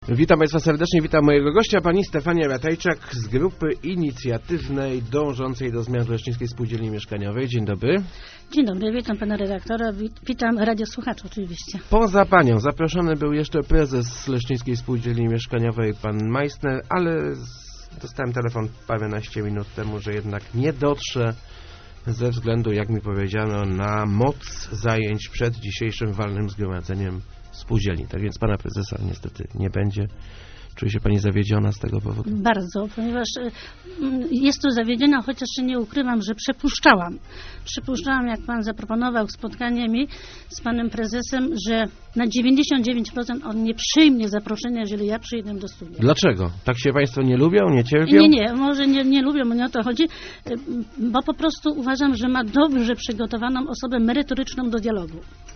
Witam Państwa serdecznie, witam mojego gościa, pani Stefania Ratajczak z grupy inicjatywnej dążącej do zmian w Leszczyńskiej Spółdzielni Mieszkaniowej. Dzień dobry. Dzień dobry, witam pana redaktora, witam radiosłuchaczy oczywiście. Poza panią zaproszony był jeszcze prezes Leszczyńskiej Spółdzielni Mieszkaniowej, pan Meissner, ale dostałem telefon paręnaście minut temu, że jednak nie dotrze ze względu, jak mi powiedziano, na moc zajęć przed dzisiejszym walnym zgromadzeniem spółdzielni. Tak więc pana prezesa niestety nie będzie. Czuje się pani zawiedziona z tego powodu? Bardzo, ponieważ jest to zawiedziona, chociaż nie ukrywam, że przypuszczałam, jak pan zaproponował spotkanie mi z panem prezesem, że na 99% on nie przyjmie zaproszenia, jeżeli ja przyjdę do studia. Dlaczego? Tak się państwo nie lubią, nie cierpią? Nie, może nie lubią, bo nie o to chodzi, bo po prostu uważam, że ma dobrze przygotowaną osobę merytoryczną do dialogu.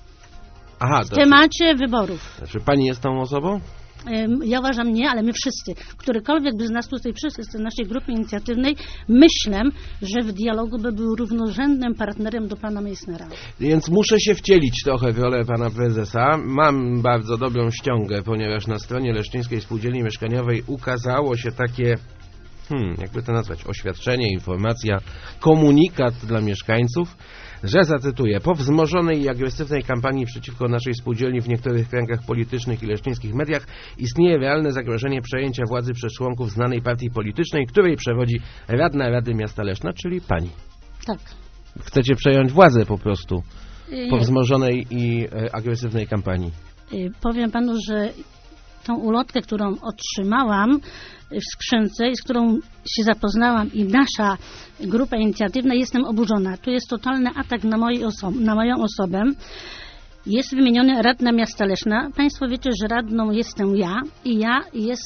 Aha, w temacie wyborów. Znaczy pani jest tą osobą? Ja uważam nie, ale my wszyscy, którykolwiek by z nas tutaj przyszedł z tej naszej grupy inicjatywnej, myślę, że w dialogu by był równorzędnym partnerem do pana Meissnera. Więc muszę się wcielić trochę w rolę pana prezesa. Mam bardzo dobrą ściągę, ponieważ na stronie Leszczyńskiej Spółdzielni Mieszkaniowej ukazało się takie, jakby to nazwać, oświadczenie, informacja, komunikat dla mieszkańców, że, zacytuję, po wzmożonej i agresywnej kampanii przeciwko naszej spółdzielni w niektórych kręgach politycznych i leszczyńskich mediach istnieje realne zagrożenie przejęcia władzy przez członków znanej partii politycznej, której przewodzi radna Rady Miasta Leszna, czyli pani. Tak. Chcecie przejąć władzę po prostu po wzmożonej i agresywnej kampanii. Powiem panu, że tą ulotkę, którą otrzymałam w skrzynce i z którą się zapoznałam i nasza grupa inicjatywna, jestem oburzona. Tu jest totalny atak na moją osobę. Jest wymieniony radna miasta Leszna. Państwo wiecie, że radną jestem ja i ja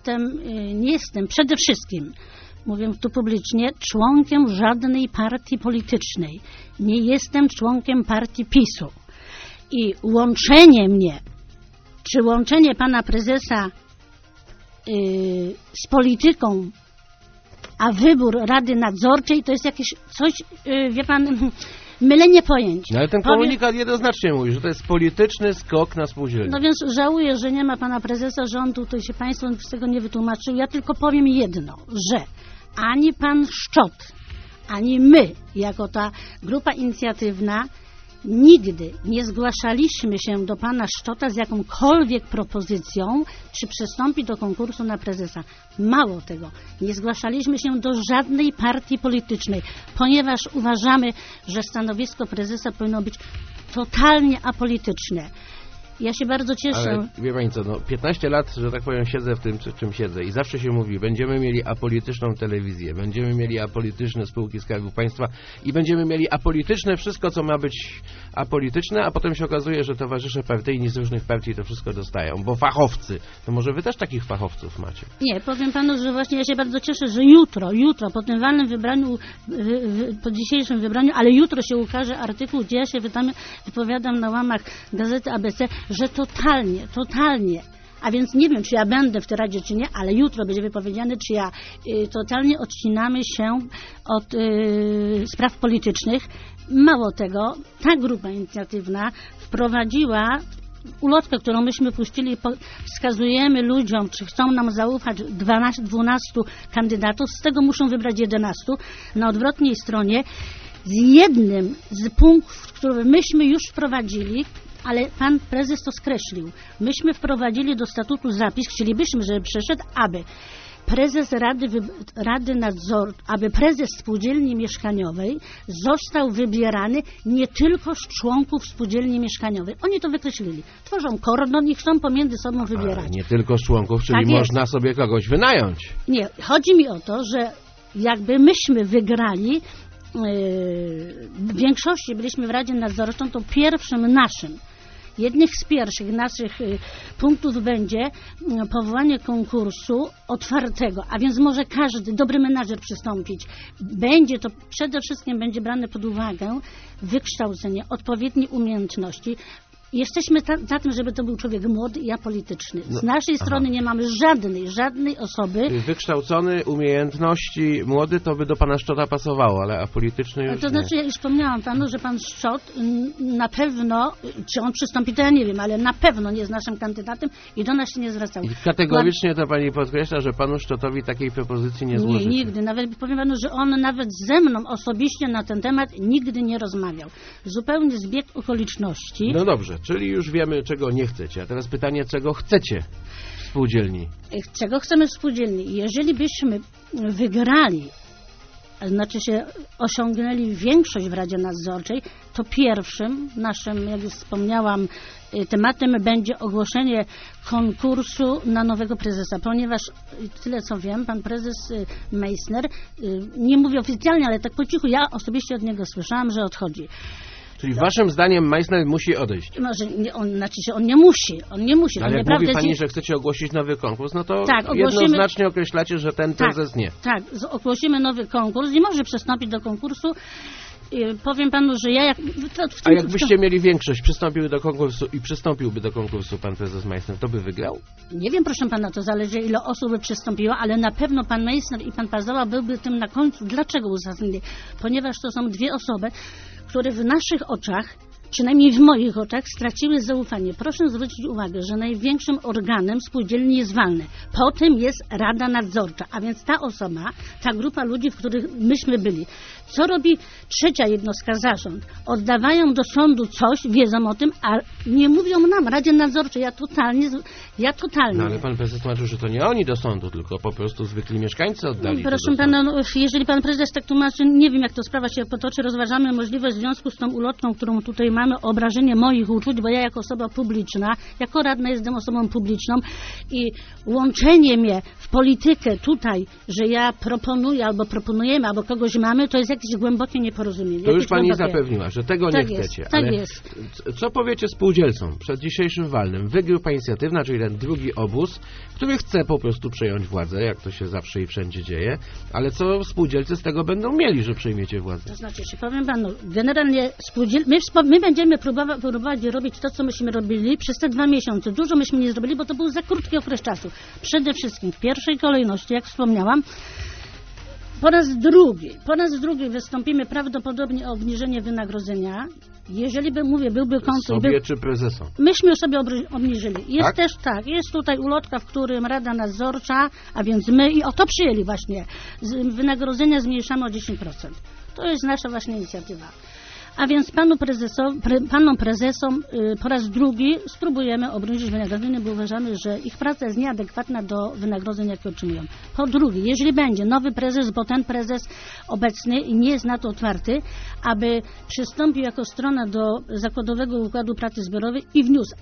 nie jestem przede wszystkim, mówię tu publicznie, członkiem żadnej partii politycznej. Nie jestem członkiem partii PiS-u. I łączenie mnie, czy łączenie pana prezesa z polityką, a wybór Rady Nadzorczej to jest jakieś coś, wie pan, mylenie pojęć. No ale ten komunikat jednoznacznie mówi, że to jest polityczny skok na spółdzielnię. No więc żałuję, że nie ma pana prezesa, że on tutaj się państwu z tego nie wytłumaczył. Ja tylko powiem jedno, że ani pan Szczot, ani my, jako ta grupa inicjatywna, nigdy nie zgłaszaliśmy się do pana Szczota z jakąkolwiek propozycją, czy przystąpi do konkursu na prezesa. Mało tego, nie zgłaszaliśmy się do żadnej partii politycznej, ponieważ uważamy, że stanowisko prezesa powinno być totalnie apolityczne. Ja się bardzo cieszę. Ale wie pani co, 15 lat, że tak powiem, siedzę w tym, czym siedzę i zawsze się mówi, będziemy mieli apolityczną telewizję, będziemy mieli apolityczne spółki Skarbu Państwa i będziemy mieli apolityczne wszystko, co ma być apolityczne, a potem się okazuje, że towarzysze partyjni z różnych partii to wszystko dostają, bo fachowcy, to może wy też takich fachowców macie? Nie, powiem panu, że właśnie ja się bardzo cieszę, że jutro, po tym walnym wybraniu, po dzisiejszym wybraniu, ale jutro się ukaże artykuł, gdzie ja się wypowiadam na łamach gazety ABC, że totalnie, a więc nie wiem, czy ja będę w tej radzie, czy nie, ale jutro będzie wypowiedziane, czy ja totalnie odcinamy się od spraw politycznych. Mało tego, ta grupa inicjatywna wprowadziła ulotkę, którą myśmy puścili, wskazujemy ludziom, czy chcą nam zaufać 12 kandydatów, z tego muszą wybrać 11. Na odwrotnej stronie z jednym z punktów, które myśmy już wprowadzili, ale pan prezes to skreślił. Myśmy wprowadzili do statutu zapis, chcielibyśmy, żeby przeszedł, aby prezes aby prezes spółdzielni mieszkaniowej został wybierany nie tylko z członków spółdzielni mieszkaniowej. Oni to wykreślili. Tworzą kordon i chcą pomiędzy sobą wybierać. Ale nie tylko z członków, czyli tak można sobie kogoś wynająć. Nie, chodzi mi o to, że jakby myśmy wygrali, w większości byliśmy w Radzie Nadzorczej, to jednych z pierwszych naszych punktów będzie powołanie konkursu otwartego, a więc może każdy dobry menadżer przystąpić. Przede wszystkim będzie brane pod uwagę wykształcenie, odpowiednie umiejętności. Jesteśmy za tym, żeby to był człowiek młody i apolityczny. Z naszej strony nie mamy żadnej osoby. Wykształcony, umiejętności, młody to by do pana Szczota pasowało, ale apolityczny już to znaczy, ja już wspomniałam panu, że pan Szczot na pewno, czy on przystąpi, to ja nie wiem, ale na pewno nie jest naszym kandydatem i do nas się nie zwracał. I kategorycznie to pani podkreśla, że panu Szczotowi takiej propozycji nie złożycie. Nie, nigdy. Nawet powiem panu, że on nawet ze mną osobiście na ten temat nigdy nie rozmawiał. Zupełnie zbieg okoliczności. No dobrze, czyli już wiemy, czego nie chcecie. A teraz pytanie, czego chcecie w spółdzielni? Czego chcemy w spółdzielni? Jeżeli byśmy wygrali, znaczy się osiągnęli większość w Radzie Nadzorczej, to pierwszym naszym, jak już wspomniałam, tematem będzie ogłoszenie konkursu na nowego prezesa, ponieważ tyle co wiem, pan prezes Meissner, nie mówi oficjalnie, ale tak po cichu, ja osobiście od niego słyszałam, że odchodzi. Czyli waszym zdaniem Meissner musi odejść? Może on nie musi. Ale jak mówi pani, że chcecie ogłosić nowy konkurs, no to tak, jednoznacznie określacie, że ten prezes nie. Tak, ogłosimy nowy konkurs, nie może przystąpić do konkursu. Powiem panu, że ja... A jakbyście mieli większość, przystąpiłby do konkursu pan prezes Meissner, to by wygrał? Nie wiem, proszę pana, to zależy, ile osób by przystąpiło, ale na pewno pan Meissner i pan Pazoła byłby tym na końcu. Dlaczego uzasadnienie? Ponieważ to są dwie osoby, które w naszych oczach, przynajmniej w moich oczach, straciły zaufanie. Proszę zwrócić uwagę, że największym organem spółdzielni jest walny. Potem jest Rada Nadzorcza, a więc ta osoba, ta grupa ludzi, w których myśmy byli. Co robi trzecia jednostka, zarząd? Oddawają do sądu coś, wiedzą o tym, a nie mówią nam, Radzie Nadzorczej. Ja totalnie. No ale pan prezes tłumaczył, że to nie oni do sądu, tylko po prostu zwykli mieszkańcy oddali. Proszę pana, jeżeli pan prezes tak tłumaczy, nie wiem, jak to sprawa się potoczy, rozważamy możliwość w związku z tą ulotką, którą tutaj mamy, obrażenie moich uczuć, bo ja jako osoba publiczna, jako radna jestem osobą publiczną i łączenie mnie w politykę tutaj, że ja proponuję, albo proponujemy, albo kogoś mamy, to jest jakieś głębokie nieporozumienie. To już pani zapewniła, że tego tak nie jest, chcecie. Tak ale jest. Co powiecie spółdzielcom przed dzisiejszym walnym? Wygrywa inicjatywna, czyli ten drugi obóz, który chce po prostu przejąć władzę, jak to się zawsze i wszędzie dzieje, ale co spółdzielcy z tego będą mieli, że przejmiecie władzę? To znaczy, powiem panu, generalnie my będziemy próbować robić to, co myśmy robili przez te 2 miesiące. Dużo myśmy nie zrobili, bo to był za krótki okres czasu. Przede wszystkim w pierwszej kolejności, jak wspomniałam, po raz drugi wystąpimy prawdopodobnie o obniżenie wynagrodzenia. Jeżeli byłby konkurs... Sobie czy prezesom? Myśmy sobie obniżyli. Jest tak? też tak, jest tutaj ulotka, w którym Rada Nadzorcza, a więc my i o to przyjęli właśnie, wynagrodzenia zmniejszamy o 10%. To jest nasza właśnie inicjatywa. A więc panom prezesom po raz drugi spróbujemy obniżyć wynagrodzenie, bo uważamy, że ich praca jest nieadekwatna do wynagrodzeń, jakie otrzymują. Po drugie, jeżeli będzie nowy prezes, bo ten prezes obecny nie jest na to otwarty, aby przystąpił jako strona do Zakładowego Układu Pracy Zbiorowej i wniósł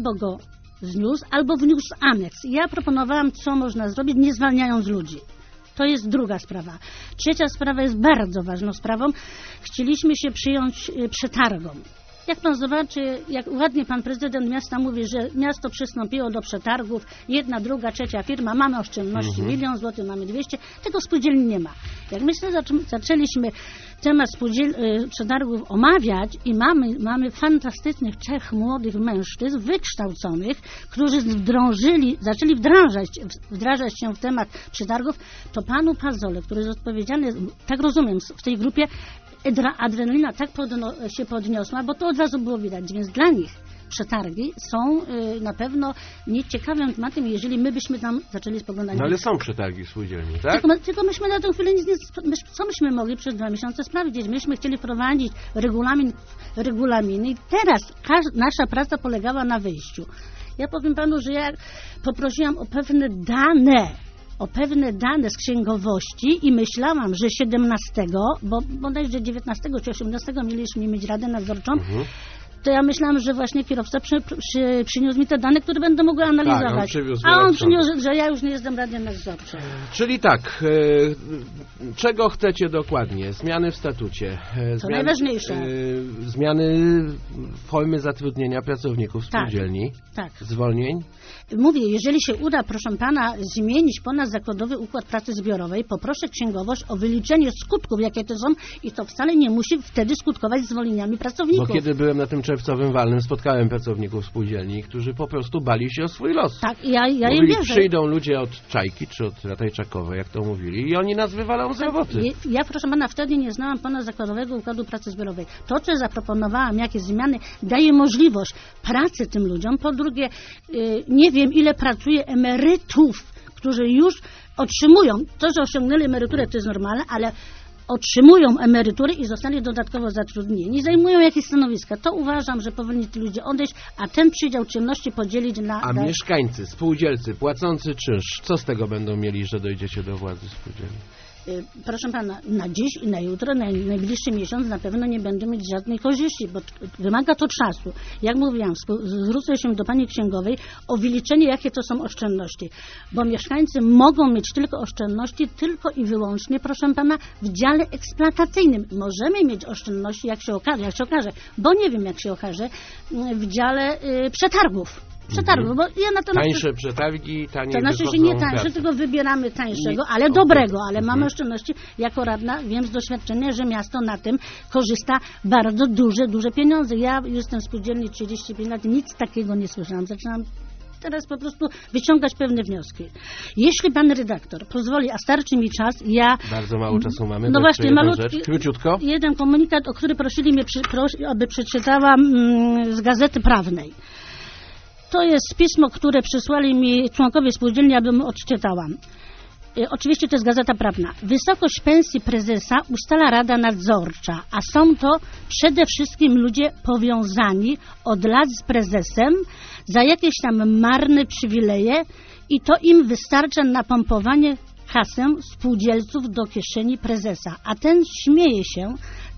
albo wniósł aneks. Ja proponowałam, co można zrobić, nie zwalniając ludzi. To jest druga sprawa. Trzecia sprawa jest bardzo ważną sprawą. Chcieliśmy się przyjąć przetargom. Jak pan zobaczy, jak ładnie pan prezydent miasta mówi, że miasto przystąpiło do przetargów, 1, 2, 3 firma, mamy oszczędności, 1 000 000 złotych, mamy 200, tego spółdzielni nie ma. Jak my zaczęliśmy temat przetargów omawiać i mamy fantastycznych 3 młodych mężczyzn wykształconych, którzy zaczęli wdrażać się w temat przetargów, to panu Pazole, który jest odpowiedzialny, tak rozumiem, w tej grupie, adrenalina tak się podniosła, bo to od razu było widać, więc dla nich przetargi są na pewno nieciekawym tematem, jeżeli my byśmy tam zaczęli spoglądać. No ale są przetargi w spółdzielni, tak? Tylko myśmy na tę chwilę co myśmy mogli przez 2 miesiące sprawdzić? Myśmy chcieli wprowadzić regulaminy i teraz nasza praca polegała na wyjściu. Ja powiem panu, że ja poprosiłam o pewne dane z księgowości i myślałam, że 17, bo bodajże 19 czy 18 mieliśmy mieć Radę Nadzorczą, to ja myślałam, że właśnie kierowca przyniósł mi te dane, które będę mogła analizować. Tak, on przyniósł, że ja już nie jestem Radą Nadzorczą. Czyli tak, czego chcecie dokładnie? Zmiany w statucie. To najważniejsze. Zmiany formy zatrudnienia pracowników spółdzielni. Tak. Zwolnień. Mówię, jeżeli się uda, proszę pana, zmienić ponadzakładowy układ pracy zbiorowej, poproszę księgowość o wyliczenie skutków, jakie to są i to wcale nie musi wtedy skutkować zwolnieniami pracowników. Bo kiedy byłem na tym czerwcowym walnym spotkałem pracowników spółdzielni, którzy po prostu bali się o swój los. Tak, ja im Mówili, wierzę. przyjdą ludzie od Czajki, czy od Ratajczakowej, jak to mówili, i oni nas wywalą z roboty. Ja, proszę pana, wtedy nie znałam ponadzakładowego układu pracy zbiorowej. To, co zaproponowałam, jakie zmiany, daje możliwość pracy tym ludziom. Po drugie, nie wiem, ile pracuje emerytów, którzy już otrzymują, to, że osiągnęli emeryturę, to jest normalne, ale otrzymują emerytury i zostali dodatkowo zatrudnieni, zajmują jakieś stanowiska. To uważam, że powinni ci ludzie odejść, a ten przydział czynności podzielić na... A mieszkańcy, spółdzielcy, płacący czynsz, co z tego będą mieli, że dojdziecie do władzy spółdzielni? Proszę pana, na dziś i na jutro, na najbliższy miesiąc na pewno nie będą mieć żadnej korzyści, bo wymaga to czasu. Jak mówiłam, zwrócę się do pani księgowej o wyliczenie, jakie to są oszczędności, bo mieszkańcy mogą mieć tylko oszczędności tylko i wyłącznie, proszę pana, w dziale eksploatacyjnym. Możemy mieć oszczędności, jak się okaże, bo nie wiem, jak się okaże, w dziale przetargów, bo ja na to... Tańsze przetargi, taniej to znaczy, że wychodzą nie tańsze, prace. tylko wybieramy tańszego, ale dobrego, ale mamy oszczędności. Jako radna wiem z doświadczenia, że miasto na tym korzysta bardzo duże pieniądze. Ja jestem w spółdzielni 35 lat, nic takiego nie słyszałam. Zaczynam teraz po prostu wyciągać pewne wnioski. Jeśli pan redaktor pozwoli, a starczy mi czas, ja... Bardzo mało czasu mamy. No właśnie, malutki. Króciutko. Jeden komunikat, o który prosili mnie, aby przeczytałam z Gazety Prawnej. To jest pismo, które przysłali mi członkowie spółdzielni, abym odczytała. Oczywiście to jest Gazeta Prawna. Wysokość pensji prezesa ustala Rada Nadzorcza, a są to przede wszystkim ludzie powiązani od lat z prezesem za jakieś tam marne przywileje i to im wystarcza na pompowanie kasę spółdzielców do kieszeni prezesa. A ten śmieje się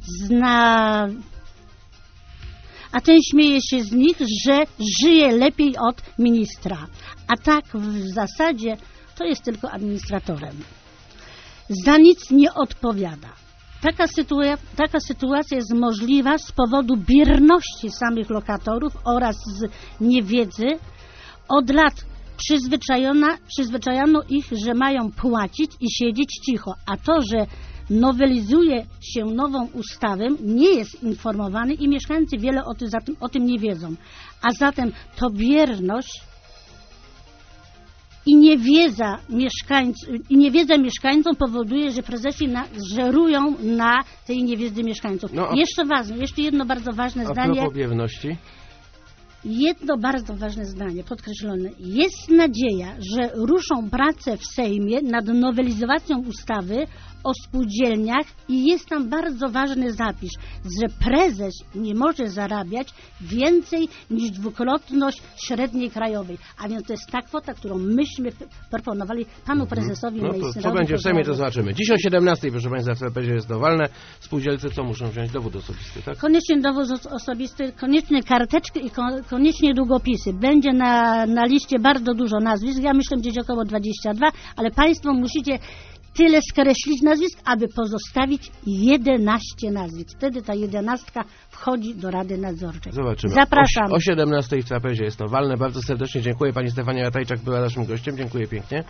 z nich, że żyje lepiej od ministra. A tak w zasadzie to jest tylko administratorem. Za nic nie odpowiada. Taka sytuacja jest możliwa z powodu bierności samych lokatorów oraz z niewiedzy. Od lat przyzwyczajano ich, że mają płacić i siedzieć cicho, a to, że nowelizuje się nową ustawę, nie jest informowany i mieszkańcy wiele o tym nie wiedzą. A zatem to bierność i niewiedza mieszkańców powoduje, że prezesi żerują na tej niewiedzy mieszkańców. Jeszcze jedno bardzo ważne zdanie. A propos bierności? Jedno bardzo ważne zdanie, podkreślone. Jest nadzieja, że ruszą prace w Sejmie nad nowelizacją ustawy o spółdzielniach i jest tam bardzo ważny zapis, że prezes nie może zarabiać więcej niż dwukrotność średniej krajowej. A więc to jest ta kwota, którą myśmy proponowali panu prezesowi. No to co będzie w Sejmie, to zobaczymy. Dziś o 17:00, proszę państwa, w CPZ jest dowolne. Spółdzielcy co muszą wziąć? Dowód osobisty, tak? Koniecznie dowód osobisty, koniecznie karteczki i koniecznie długopisy. Będzie na liście bardzo dużo nazwisk. Ja myślę gdzieś około 22, ale państwo musicie tyle skreślić nazwisk, aby pozostawić 11 nazwisk. Wtedy ta 11 wchodzi do Rady Nadzorczej. Zobaczymy. Zapraszam. O 17:00 w CPZ jest to walne. Bardzo serdecznie dziękuję. Pani Stefania Ratajczak była naszym gościem. Dziękuję pięknie.